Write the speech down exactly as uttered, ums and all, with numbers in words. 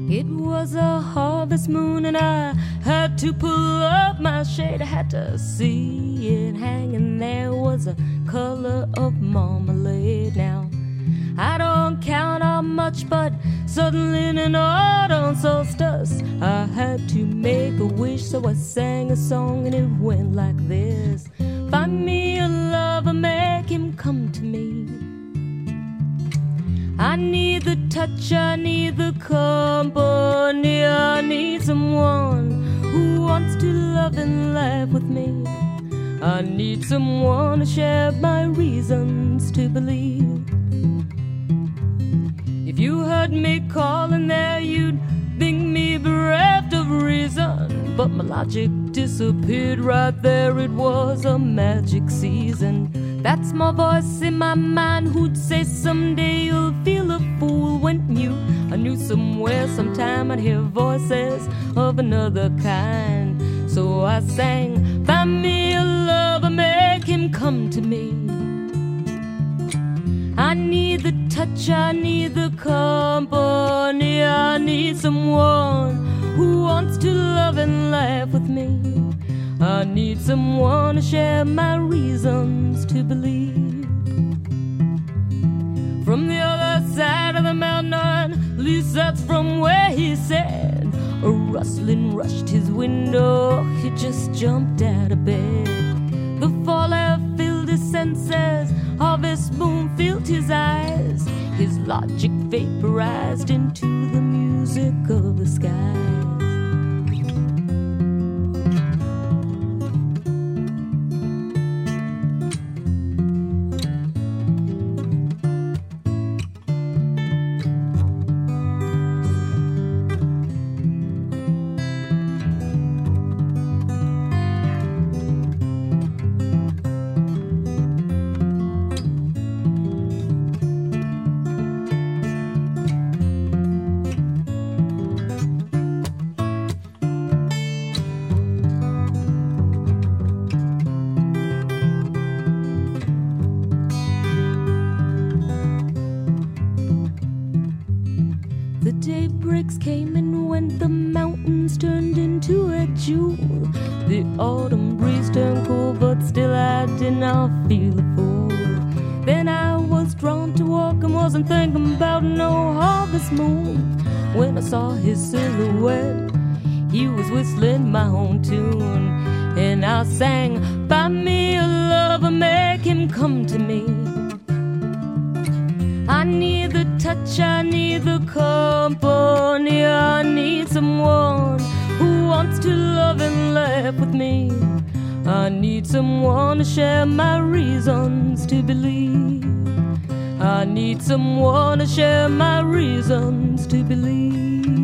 It was a harvest moon and I had to pull up my shade. I had to see it hanging there was a color of marmalade. Now I don't count how much, but suddenly in an autumn solstice I had to make a wish, so I sang a song and it went like this. Find me a lover, make him come to me. I need the touch, I need the company, I need someone who wants to love and laugh with me. I need someone to share my reasons to believe. If you heard me calling there, you'd think me bereft of reason. But my logic disappeared right there, it was a magic season. That's my voice in my mind who'd say someday you'll feel a fool when you. I knew somewhere, sometime I'd hear voices of another kind. So I sang, find me a lover, make him come to me. I need the touch, I need the company, I need someone who wants to love and laugh with me. I need someone to share my reasons to believe. From the other side of the mountain, at least that's from where he said. A rustling rushed his window, he just jumped out of bed. The fall air filled his senses, harvest moon filled his eyes. His logic vaporized into the music of the skies. The daybreaks came and went, the mountains turned into a jewel. The autumn breeze turned cool, but still I did not feel a fool. Then I was drawn to walk and wasn't thinking about no harvest moon. When I saw his silhouette, he was whistling my own tune. And I sang, find me a lover, make him come to me. I need the touch, I need the company, I need someone who wants to love and laugh with me. I need someone to share my reasons to believe. I need someone to share my reasons to believe.